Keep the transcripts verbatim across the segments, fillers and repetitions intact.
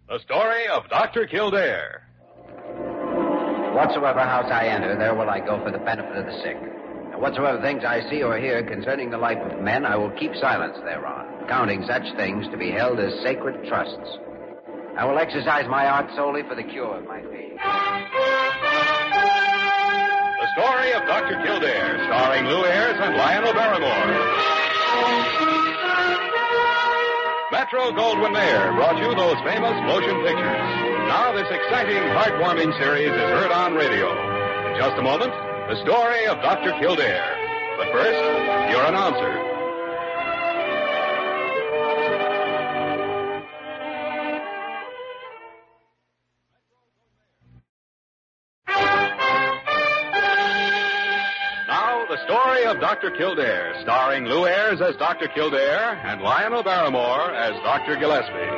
The story of Doctor Kildare. Whatsoever house I enter, there will I go for the benefit of the sick. And whatsoever things I see or hear concerning the life of men, I will keep silence thereon, counting such things to be held as sacred trusts. I will exercise my art solely for the cure of my faith. The story of Doctor Kildare, starring Lou Ayres and Lionel Barrymore. Metro Goldwyn Mayer brought you those famous motion pictures. Now this exciting, heartwarming series is heard on radio. In just a moment, the story of Doctor Kildare. But first, your announcer. The story of Doctor Kildare, starring Lou Ayres as Doctor Kildare and Lionel Barrymore as Doctor Gillespie.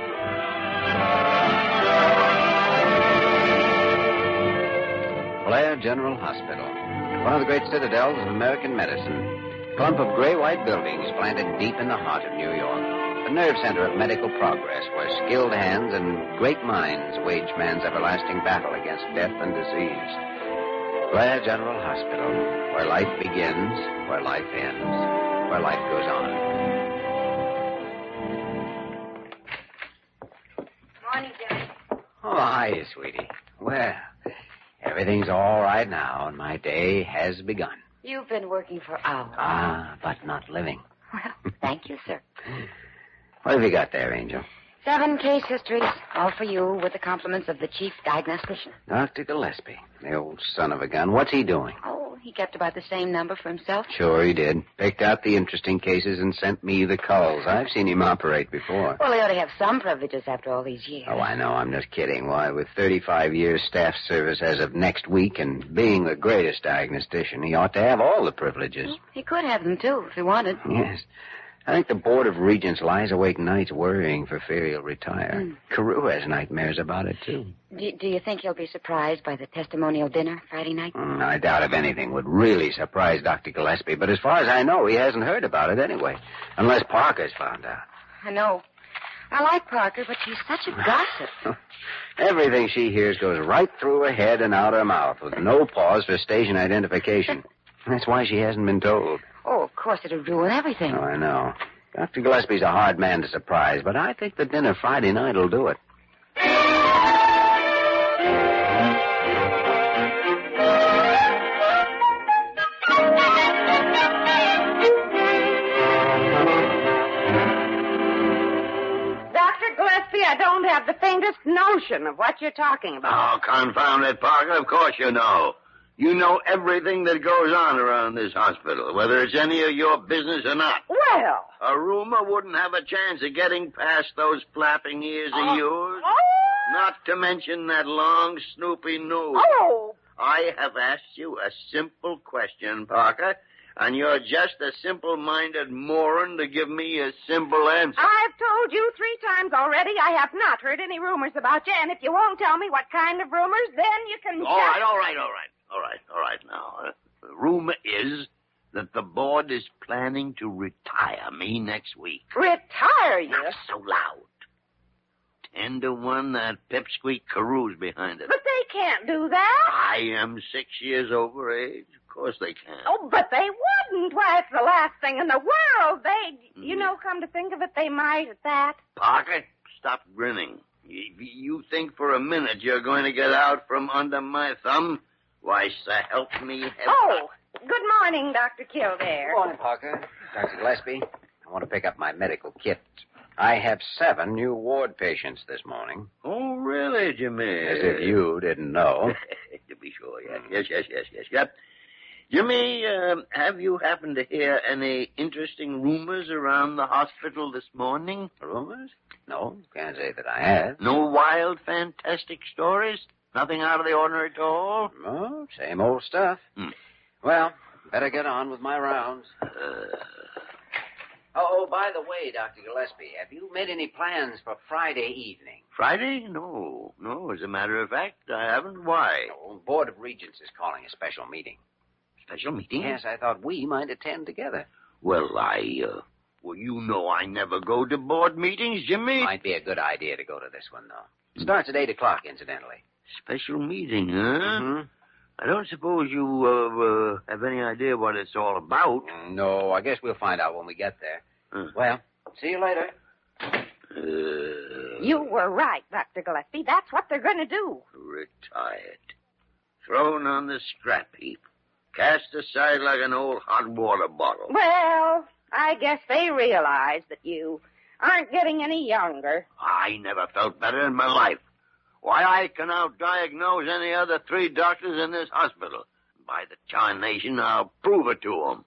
Blair General Hospital, one of the great citadels of American medicine. A clump of gray-white buildings planted deep in the heart of New York. A nerve center of medical progress where skilled hands and great minds wage man's everlasting battle against death and disease. Blair General Hospital, where life begins, where life ends, where life goes on. Morning, Jimmy. Oh, hi, sweetie. Well, everything's all right now, and my day has begun. You've been working for hours. Ah, but not living. Well, thank you, sir. What have you got there, Angel? Seven case histories, all for you, with the compliments of the chief diagnostician. Doctor Gillespie, the old son of a gun. What's he doing? Oh, he kept about the same number for himself. Sure he did. Picked out the interesting cases and sent me the culls. I've seen him operate before. Well, he ought to have some privileges after all these years. Oh, I know. I'm just kidding. Why, with thirty-five years staff service as of next week and being the greatest diagnostician, he ought to have all the privileges. Well, he could have them, too, if he wanted. Yes. I think the Board of Regents lies awake nights worrying for fear he'll retire. Mm. Carew has nightmares about it, too. Do, do you think he'll be surprised by the testimonial dinner Friday night? Mm, I doubt if anything would really surprise Doctor Gillespie, but as far as I know, he hasn't heard about it anyway, unless Parker's found out. I know. I like Parker, but she's such a gossip. Everything she hears goes right through her head and out her mouth with no pause for station identification. That's why she hasn't been told. Oh, of course, it'll ruin everything. Oh, I know. Doctor Gillespie's a hard man to surprise, but I think the dinner Friday night will do it. Doctor Gillespie, I don't have the faintest notion of what you're talking about. Oh, confound it, Parker. Of course you know. You know everything that goes on around this hospital, whether it's any of your business or not. Well. A rumor wouldn't have a chance of getting past those flapping ears oh. of yours. Oh. Not to mention that long, snoopy nose. Oh. I have asked you a simple question, Parker, and you're just a simple-minded moron to give me a simple answer. I've told you three times already I have not heard any rumors about you, and if you won't tell me what kind of rumors, then you can All just... right, all right, all right. All right, all right now. Uh, the rumor is that the board is planning to retire me next week. Retire you? Not so loud. Ten to one, that pipsqueak Carew's behind it. But they can't do that. I am six years over age. Of course they can. Oh, but they wouldn't. Why, it's the last thing in the world. They, mm. you know, come to think of it, they might at that. Parker, stop grinning. If you think for a minute you're going to get out from under my thumb, why, so help me heaven. Oh, good morning, Doctor Kildare. Good morning, Parker. Doctor Gillespie, I want to pick up my medical kit. I have seven new ward patients this morning. Oh, really, Jimmy? As if you didn't know. To be sure, yes, yes, yes, yes, yes. Yep. Jimmy, uh, have you happened to hear any interesting rumors around the hospital this morning? Rumors? No, can't say that I have. No wild, fantastic stories? Nothing out of the ordinary at all? No, same old stuff. Hmm. Well, better get on with my rounds. Uh... Oh, by the way, Doctor Gillespie, have you made any plans for Friday evening? Friday? No. No, as a matter of fact, I haven't. Why? No, the Board of Regents is calling a special meeting. Special meeting? Yes, I thought we might attend together. Well, I, uh, Well, you know I never go to board meetings, Jimmy. Might be a good idea to go to this one, though. It starts at eight o'clock, incidentally. Special meeting, huh? Mm-hmm. I don't suppose you uh, uh, have any idea what it's all about. No, I guess we'll find out when we get there. Huh. Well, see you later. Uh, You were right, Doctor Gillespie. That's what they're going to do. Retired. Thrown on the scrap heap. Cast aside like an old hot water bottle. Well, I guess they realize that you aren't getting any younger. I never felt better in my life. Why, I can out-diagnose any other three doctors in this hospital. By the tarnation, I'll prove it to them.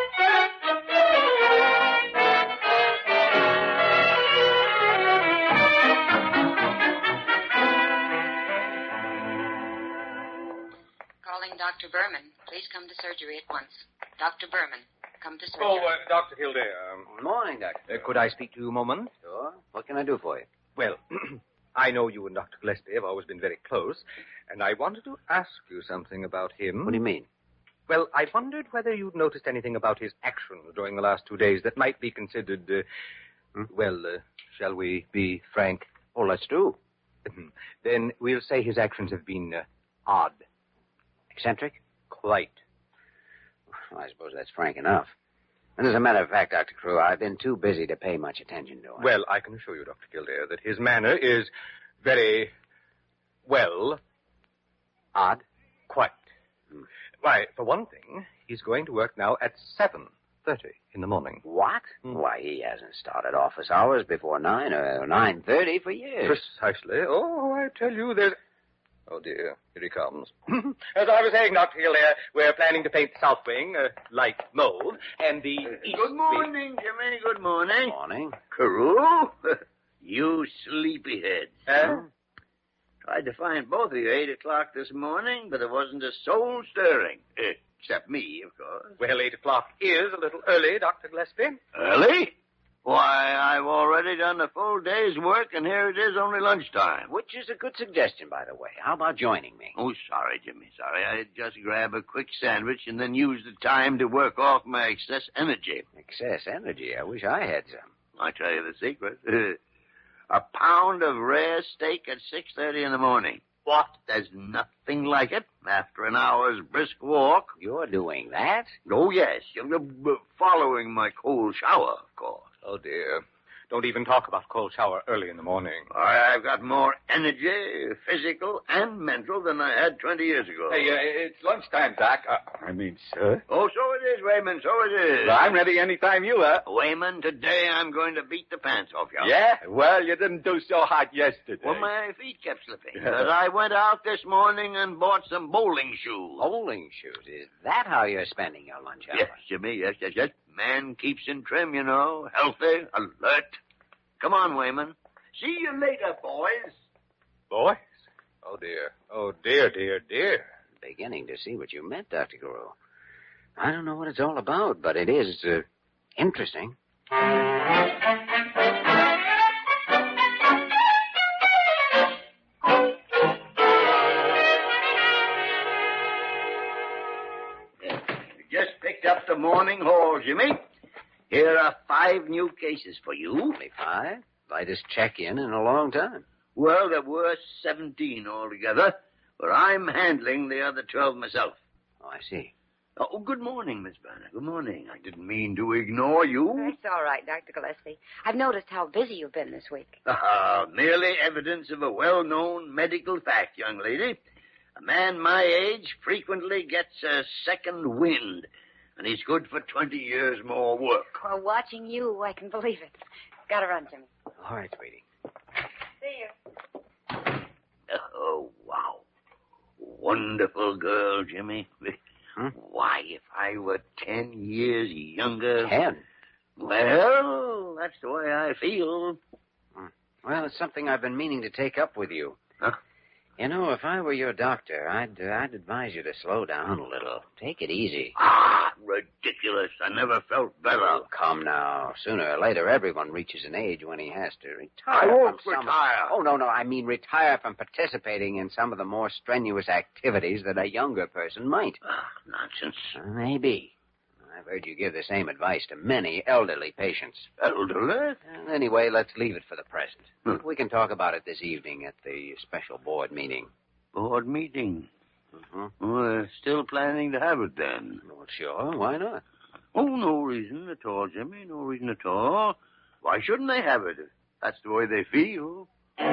Calling Doctor Berman. Please come to surgery at once. Doctor Berman, come to surgery. Oh, uh, Doctor Kildare. Um, Good morning, Doctor. uh, could I speak to you a moment? Sure. What can I do for you? Well, I know you and Doctor Gillespie have always been very close, and I wanted to ask you something about him. What do you mean? Well, I wondered whether you'd noticed anything about his actions during the last two days that might be considered, uh, hmm? well, uh, shall we be frank? Oh, let's do. Then we'll say his actions have been uh, odd. Eccentric? Quite. Well, I suppose that's frank enough. And as a matter of fact, Doctor Crew, I've been too busy to pay much attention to him. Well, I can assure you, Doctor Kildare, that his manner is very, well, Odd? quite. Hmm. Why, for one thing, he's going to work now at seven thirty in the morning. What? Hmm. Why, he hasn't started office hours before nine or nine thirty for years. Precisely. Oh, I tell you, there's... Oh, dear. Here he comes. As I was saying, Doctor Kildare, we're planning to paint the south wing uh, light mold, and the east Good wing... morning, Jimmy. Good morning. Morning. Carew? You sleepyheads. Huh? Tried to find both of you eight o'clock this morning, but there wasn't a soul stirring. Eh, except me, of course. Well, eight o'clock is a little early, Doctor Gillespie. Early? Why, I've already done a full day's work, and here it is only lunchtime. Which is a good suggestion, by the way. How about joining me? Oh, sorry, Jimmy, sorry. I'd just grab a quick sandwich and then use the time to work off my excess energy. Excess energy. I wish I had some. I'll tell you the secret. A pound of rare steak at six thirty in the morning. What? There's nothing like it after an hour's brisk walk. You're doing that? Oh, yes. You're following my cold shower, of course. Oh, dear. Don't even talk about cold shower early in the morning. I've got more energy, physical and mental, than I had twenty years ago. Hey, uh, it's lunchtime, Doc. Uh, I mean, sir. Oh, so it is, Wayman, so it is. Well, I'm ready any time you are. Wayman, today I'm going to beat the pants off you. Yeah? Well, you didn't do so hot yesterday. Well, my feet kept slipping. But I went out this morning and bought some bowling shoes. Bowling shoes. Is that how you're spending your lunch hour? Yes, Jimmy, yes, yes, yes. Man keeps in trim, you know. Healthy, alert. Come on, Wayman. See you later, boys. Boys? Oh, dear. Oh, dear, dear, dear. Beginning to see what you meant, Doctor Guru. I don't know what it's all about, but it is uh, interesting. Just picked up the morning haul, Jimmy. Here are five new cases for you. Only five? Lightest check-in in a long time. Well, there were seventeen altogether, but I'm handling the other twelve myself. Oh, I see. Oh, good morning, Miss Banner. Good morning. I didn't mean to ignore you. It's all right, Doctor Gillespie. I've noticed how busy you've been this week. Ah, merely evidence of a well-known medical fact, young lady. A man my age frequently gets a second wind, and he's good for twenty years more work. Well, watching you, I can believe it. Gotta run, Jimmy. All right, sweetie. See you. Oh, wow. Wonderful girl, Jimmy. Hmm? Why, if I were ten years younger... Ten? Well, that's the way I feel. Well, it's something I've been meaning to take up with you. Huh? You know, if I were your doctor, I'd uh, I'd advise you to slow down a little. Take it easy. Ah, ridiculous. I never felt better. Oh, come now. Sooner or later, everyone reaches an age when he has to retire. I won't from some- retire. Oh, no, no. I mean retire from participating in some of the more strenuous activities that a younger person might. Ah, nonsense. Uh, maybe. I've heard you give the same advice to many elderly patients. Elderly? Uh, anyway, let's leave it for the present. Hmm. We can talk about it this evening at the special board meeting. Board meeting. Mm-hmm. We're still planning to have it then. Well, sure. Why not? Oh, no reason at all, Jimmy. No reason at all. Why shouldn't they have it? If that's the way they feel.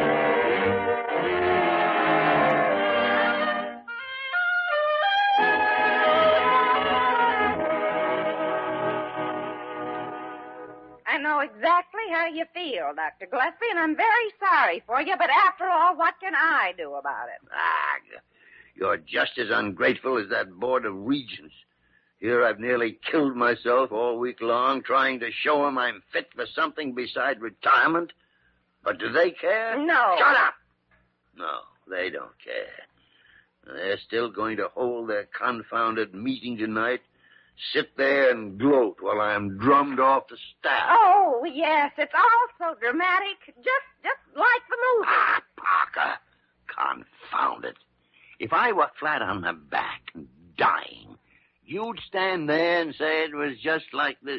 I know exactly how you feel, Doctor Gillespie, and I'm very sorry for you, but after all, what can I do about it? Ah, you're just as ungrateful as that Board of Regents. Here I've nearly killed myself all week long trying to show 'em I'm fit for something beside retirement. But do they care? No. Shut up! No, they don't care. They're still going to hold their confounded meeting tonight, sit there and gloat while I'm drummed off the staff. Oh, yes, it's all so dramatic, just just like the movie. Ah, Parker, confound it. If I were flat on my back and dying, you'd stand there and say it was just like the...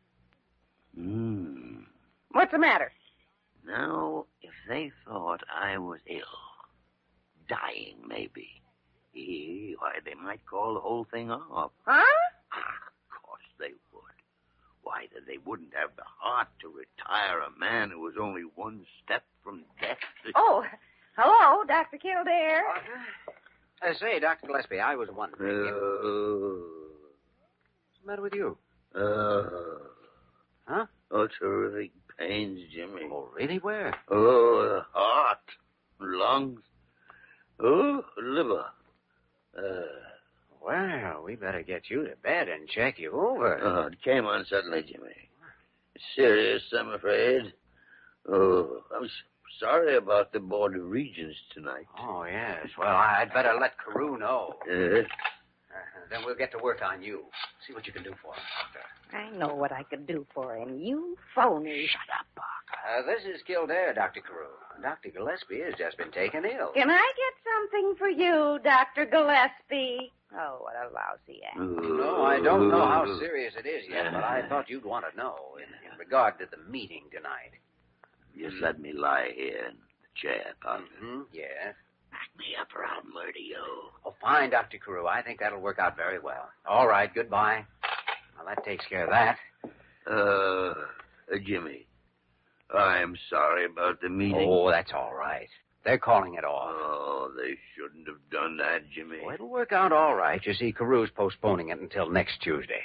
Hmm. What's the matter? Now, if they thought I was ill, dying maybe, eh, why, they might call the whole thing off. Huh? Ah, of course they would. Why, that they wouldn't have the heart to retire a man who was only one step from death. Oh, hello, Doctor Kildare. Uh, say, Doctor Gillespie, I was wondering... if- Uh, What's the matter with you? uh, Huh? oh, terrific pains, Jimmy. Oh, really? Where? Oh, the heart, lungs, oh, liver. Uh, Well, we better get you to bed and check you over. oh, it came on suddenly, Jimmy. Serious, I'm afraid. Oh, I'm s- sorry about the Board of Regents tonight. Oh, yes. Well, I'd better let Carew know. Uh, Uh, then we'll get to work on you. See what you can do for him, Doctor. I know what I could do for him. You phony. shut up, Parker. Uh, this is Kildare, Doctor Carew. Doctor Gillespie has just been taken ill. Can I get something for you, Doctor Gillespie? Oh, what a lousy act. No, I don't know how serious it is yet, but I thought you'd want to know in, in regard to the meeting tonight. Just let me lie here in the chair, Parker. Mm-hmm. Yes. Back me up or I'll murder you. Oh, fine, Doctor Carew. I think that'll work out very well. All right, goodbye. Well, that takes care of that. Uh, uh, Jimmy, I'm sorry about the meeting. Oh, that's all right. They're calling it off. Oh, they shouldn't have done that, Jimmy. Oh, it'll work out all right. You see, Carew's postponing it until next Tuesday.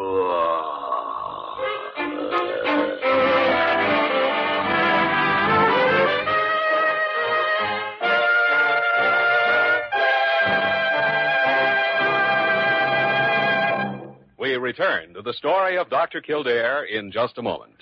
We return to the story of Doctor Kildare in just a moment.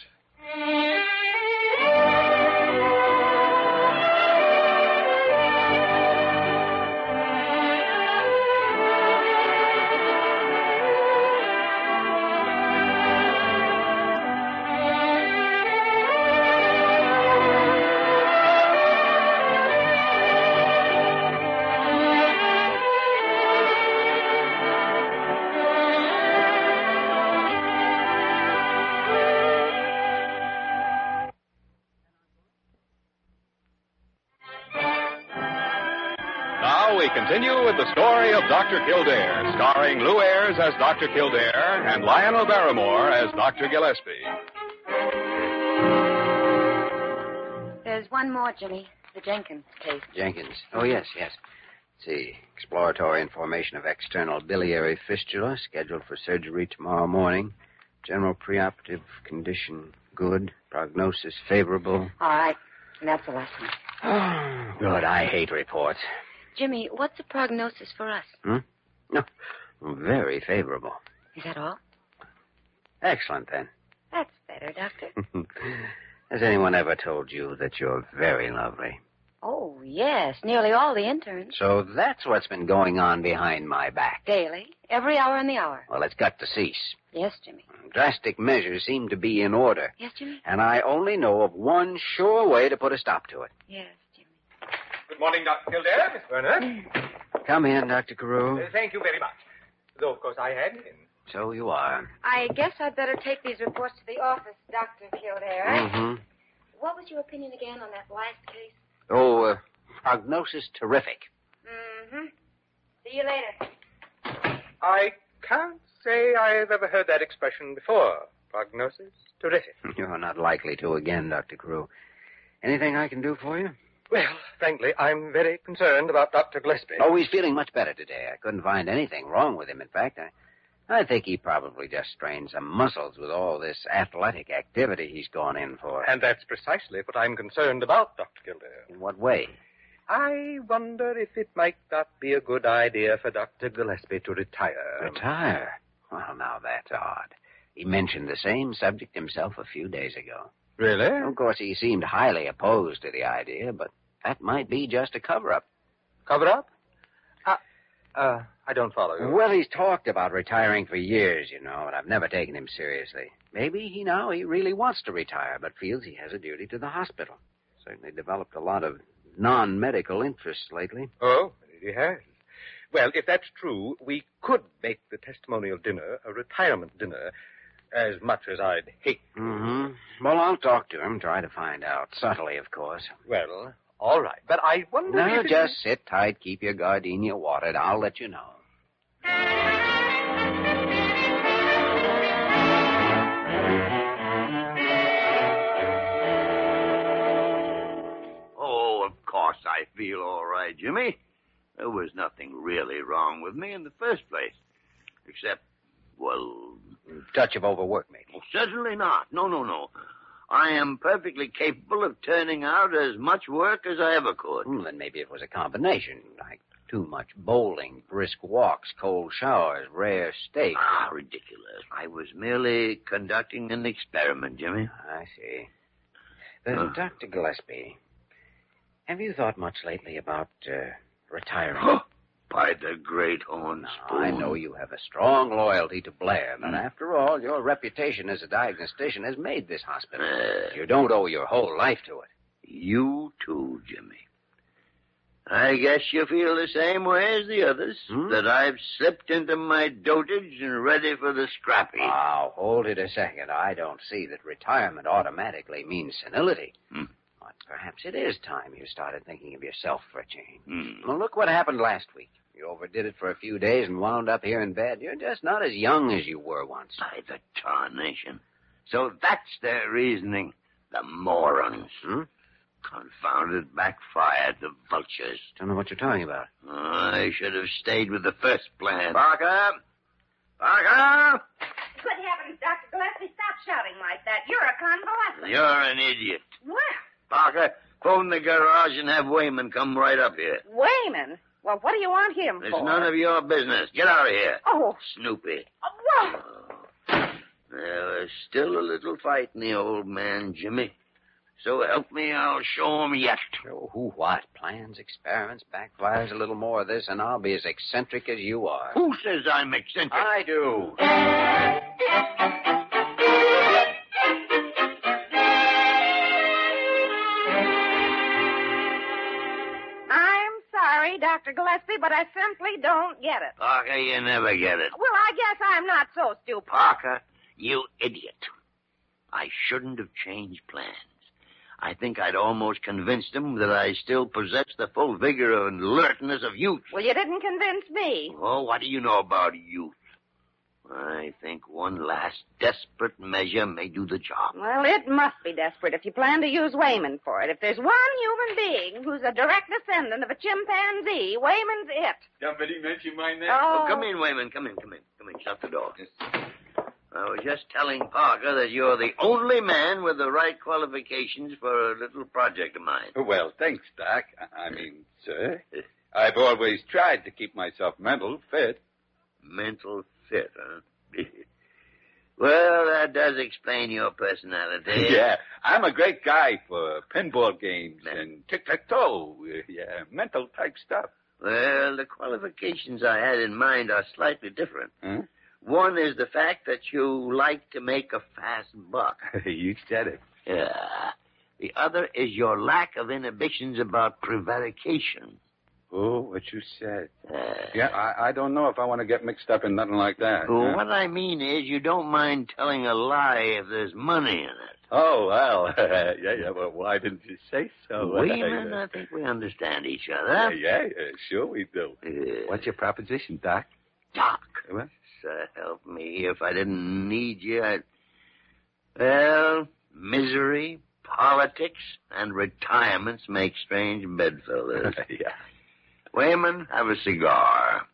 Now we continue with the story of Doctor Kildare, starring Lou Ayres as Doctor Kildare and Lionel Barrymore as Doctor Gillespie. There's one more, Jimmy. The Jenkins case. Jenkins. Oh, yes, yes. Let's see. Exploratory information of external biliary fistula, scheduled for surgery tomorrow morning. General preoperative condition good. Prognosis favorable. All right. And that's the last one. Oh, good. I hate reports. Jimmy, what's the prognosis for us? Hmm? No. Very favorable. Is that all? Excellent, then. That's better, Doctor. Has anyone ever told you that you're very lovely? Oh, yes. Nearly all the interns. So that's what's been going on behind my back. Daily. Every hour in the hour. Well, it's got to cease. Yes, Jimmy. Drastic measures seem to be in order. Yes, Jimmy? And I only know of one sure way to put a stop to it. Yes, Jimmy. Good morning, Doctor Kildare, Miss Werner. Come in, Doctor Carew. Uh, thank you very much. Though, of course, I had, in So you are. I guess I'd better take these reports to the office, Doctor Kildare. Mm-hmm. What was your opinion again on that last case? Oh, uh, prognosis terrific. Mm-hmm. See you later. I can't say I've ever heard that expression before. Prognosis terrific. You're not likely to again, Doctor Crew. Anything I can do for you? Well, frankly, I'm very concerned about Doctor Gillespie. Oh, he's feeling much better today. I couldn't find anything wrong with him. In fact, I, I think he probably just strained some muscles with all this athletic activity he's gone in for. And that's precisely what I'm concerned about, Doctor Kildare. In what way? I wonder if it might not be a good idea for Doctor Gillespie to retire. Retire? Well, now that's odd. He mentioned the same subject himself a few days ago. Really? Of course, he seemed highly opposed to the idea, but that might be just a cover-up. Cover up? Uh, uh, I don't follow you. Well, he's talked about retiring for years, you know, and I've never taken him seriously. Maybe he now he really wants to retire, but feels he has a duty to the hospital. Certainly developed a lot of non-medical interests lately. Oh, he has. Well, if that's true, we could make the testimonial dinner a retirement dinner, as much as I'd hate. Mm-hmm. Well, I'll talk to him, try to find out. Subtly, of course. Well, all right. But I wonder Now, if... just sit tight, keep your gardenia watered. I'll let you know. Oh, of course I feel all right, Jimmy. There was nothing really wrong with me in the first place. Except, well... Touch of overwork, maybe. Oh, certainly not. No, no, no. I am perfectly capable of turning out as much work as I ever could. Hmm, then maybe it was a combination, like too much bowling, brisk walks, cold showers, rare steak. Ah, ridiculous. I was merely conducting an experiment, Jimmy. I see. Uh, Uh. Doctor Gillespie, have you thought much lately about uh, retiring? By the great horn Now, spoon. I know you have a strong loyalty to Blair, but Mm. after all, your reputation as a diagnostician has made this hospital. Uh, You don't owe your whole life to it. You too, Jimmy. I guess you feel the same way as the others, Hmm? that I've slipped into my dotage and ready for the scrappy. Now, hold it a second. I don't see that retirement automatically means senility. Hmm. But perhaps it is time you started thinking of yourself for a change. Hmm. Well, look what happened last week. You overdid it for a few days and wound up here in bed. You're just not as young as you were once. By the tarnation. So that's their reasoning. The morons. Hmm? Confounded backfired, the vultures. Don't know what you're talking about. I should have stayed with the first plan. Parker! Parker! Good heavens, Doctor Gillespie, stop shouting like that. You're a convalescent. You're an idiot. Well, Parker, phone the garage and have Wayman come right up here. Wayman. Well, what do you want him It's for? none of your business. Get out of here. Oh, Snoopy. oh, whoa. Oh. There's still a little fight in the old man, Jimmy. So help me, I'll show him yet. Show who what? Plans, experiments, backfires, a little more of this, and I'll be as eccentric as you are. Who says I'm eccentric? I do. I'm sorry, Doctor Gillespie, but I simply don't get it. Parker, you never get it. Well, I guess I'm not so stupid. Parker, you idiot. I shouldn't have changed plans. I think I'd almost convinced him that I still possess the full vigor and alertness of youth. Well, you didn't convince me. Oh, what do you know about youth? I think one last desperate measure may do the job. Well, it must be desperate if you plan to use Wayman for it. If there's one human being who's a direct descendant of a chimpanzee, Wayman's it. Somebody mention my name? Oh, Oh, come in, Wayman. Come in, come in. Come in. Shut the door. I was just telling Parker that you're the only man with the right qualifications for a little project of mine. Well, thanks, Doc. I mean, sir. I've always tried to keep myself mental fit. Mental fit, huh? Well, that does explain your personality. Yeah, I'm a great guy for pinball games Yeah. and tic-tac-toe. Uh, Yeah, mental type stuff. Well, the qualifications I had in mind are slightly different. Huh? One is the fact that you like to make a fast buck. You said it. Yeah. The other is your lack of inhibitions about prevarication. Oh, what you said. Uh, Yeah, I, I don't know if I want to get mixed up in nothing like that. Well, huh? what I mean is you don't mind telling a lie if there's money in it. Oh, well, yeah, yeah, well, why didn't you say so? Wayman, Uh, I think we understand each yeah, other. yeah, yeah, sure we do. Uh, What's your proposition, Doc? Doc, What? so help me, if I didn't need you, I'd... Well, misery, politics, and retirements make strange bedfellows. Yeah. Wayman, have a cigar.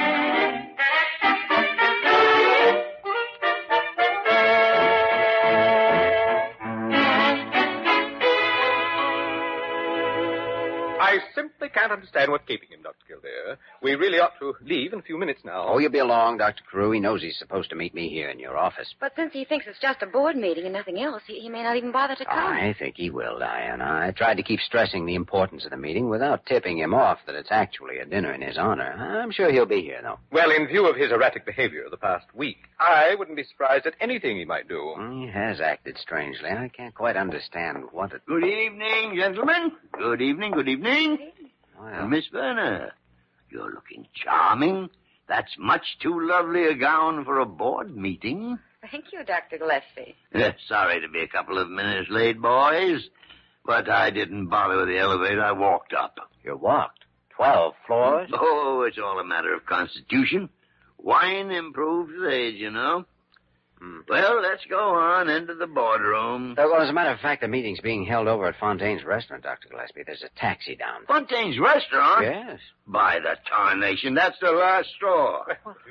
I simply can't understand what's keeping him, Doctor Kildare. We really ought to leave in a few minutes now. Oh, you'll be along, Doctor Carew. He knows he's supposed to meet me here in your office. But since he thinks it's just a board meeting and nothing else, he, he may not even bother to come. I think he will, Diana. I tried to keep stressing the importance of the meeting without tipping him off that it's actually a dinner in his honor. I'm sure he'll be here, though. Well, in view of his erratic behavior the past week, I wouldn't be surprised at anything he might do. He has acted strangely. I can't quite understand what it... Good evening, gentlemen. Good evening, good evening. Well, Miss Verner, you're looking charming. That's much too lovely a gown for a board meeting. Thank you, Doctor Gillespie. Sorry to be a couple of minutes late, boys, but I didn't bother with the elevator. I walked up. you walked twelve floors? Oh, it's all a matter of constitution. Wine improves with age, you know. Hmm. Well, let's go on into the boardroom. Uh, well, as a matter of fact, the meeting's being held over at Fontaine's restaurant, Doctor Gillespie. There's a taxi down. Fontaine's restaurant? Yes. By the tarnation, that's the last straw.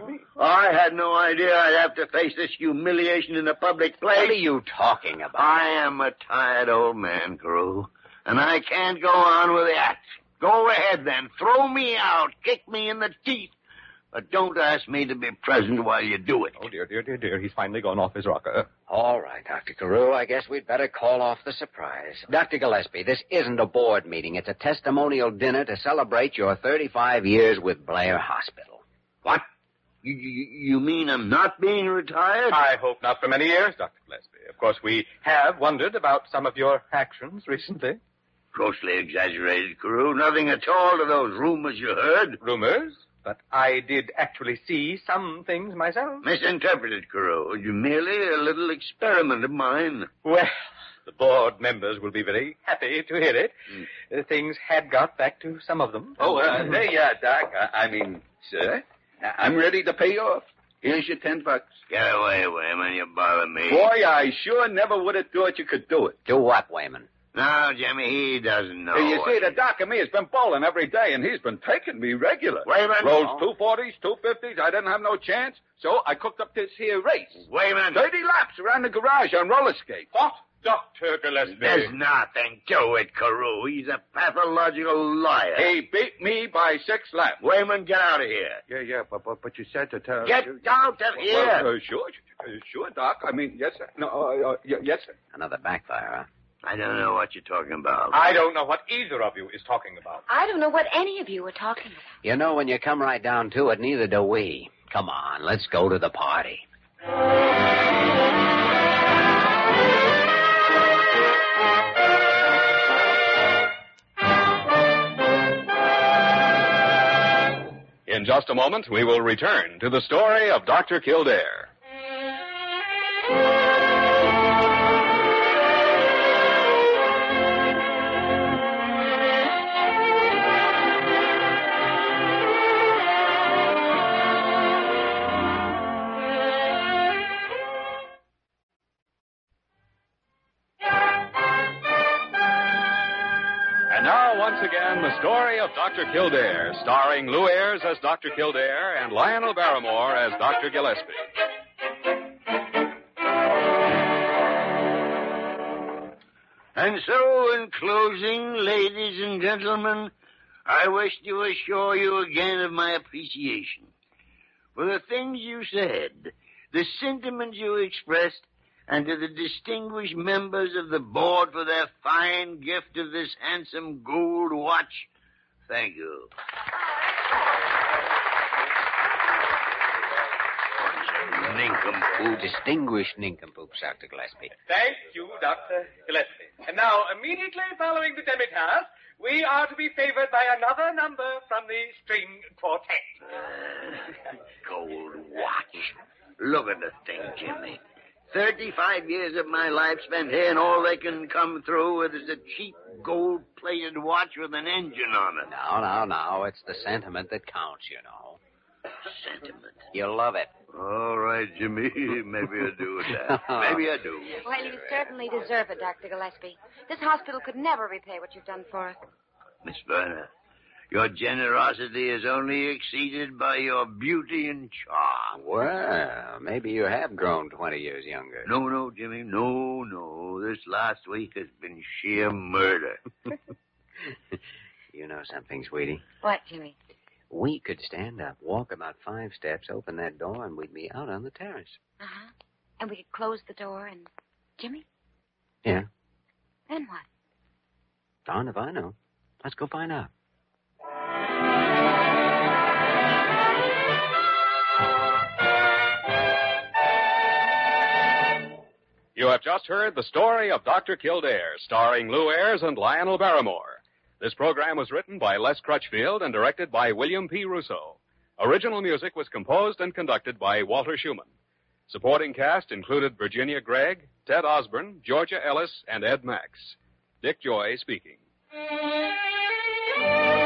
I had no idea I'd have to face this humiliation in a public place. What are you talking about? I am a tired old man, Carew, and I can't go on with the act. Go ahead, then. Throw me out. Kick me in the teeth. But don't ask me to be present while you do it. Oh, dear, dear, dear, dear. He's finally gone off his rocker. All right, Doctor Carew. I guess we'd better call off the surprise. Doctor Gillespie, this isn't a board meeting. It's a testimonial dinner to celebrate your thirty-five years with Blair Hospital. What? You, you, you mean I'm not being retired? I hope not for many years, Doctor Gillespie. Of course, we have wondered about some of your actions recently. Grossly exaggerated, Carew. Nothing at all to those rumors you heard. Rumors? But I did actually see some things myself. Misinterpreted, Carew. You merely a little experiment of mine. Well, the board members will be very happy to hear it. Mm. Uh, things had got back to some of them. Oh, uh, there you are, Doc. I, I mean, sir, I'm ready to pay you off. Here's your ten bucks. Get away, Wayman. You bother me. Boy, I sure never would have thought you could do it. Do what, Wayman? No, Jimmy, he doesn't know. You see, what the doc and me has been bowling every day, and he's been taking me regular. Wayman. Rolls two forties, two fifties. I didn't have no chance, so I cooked up this here race. Wayman. Thirty laps around the garage on roller skates. What? Doctor Gillespie. There's nothing to it, Carew. He's a pathological liar. He beat me by six laps. Wayman, get out of here. Yeah, yeah, but but, but you said to tell... Get out of here. Well, uh, sure, uh, sure, Doc. I mean, yes, sir. No, uh, uh, y- yes, sir. Another backfire, huh? I don't know what you're talking about. I don't know what either of you is talking about. I don't know what any of you are talking about. You know, when you come right down to it, neither do we. Come on, let's go to the party. In just a moment, we will return to the story of Doctor Kildare. And now, once again, the story of Doctor Kildare, starring Lou Ayres as Doctor Kildare and Lionel Barrymore as Doctor Gillespie. And so, in closing, ladies and gentlemen, I wish to assure you again of my appreciation for the things you said, the sentiments you expressed, and to the distinguished members of the board for their fine gift of this handsome gold watch. Thank you. nincompoop. Distinguished nincompoops, Doctor Gillespie. Thank you, Doctor Gillespie. And now, immediately following the demitasse, we are to be favored by another number from the string quartet. Uh, gold watch. Look at the thing, Jimmy. Thirty-five years of my life spent here, and all they can come through with is a cheap gold-plated watch with an engine on it. No, no, no. It's the sentiment that counts, you know. Sentiment. You love it. All right, Jimmy. Maybe I do with that. Maybe I do. Well, you certainly deserve it, Doctor Gillespie. This hospital could never repay what you've done for us. Miss Verna, your generosity is only exceeded by your beauty and charm. Well, maybe you have grown twenty years younger. No, no, Jimmy. No, no. This last week has been sheer murder. You know something, sweetie? What, Jimmy? We could stand up, walk about five steps, open that door, and we'd be out on the terrace. Uh-huh. And we could close the door and... Jimmy? Yeah. Then what? Darn if I know. Let's go find out. You have just heard the story of Doctor Kildare, starring Lou Ayres and Lionel Barrymore. This program was written by Les Crutchfield and directed by William P. Russo. Original music was composed and conducted by Walter Schumann. Supporting cast included Virginia Gregg, Ted Osborne, Georgia Ellis, and Ed Max. Dick Joy speaking.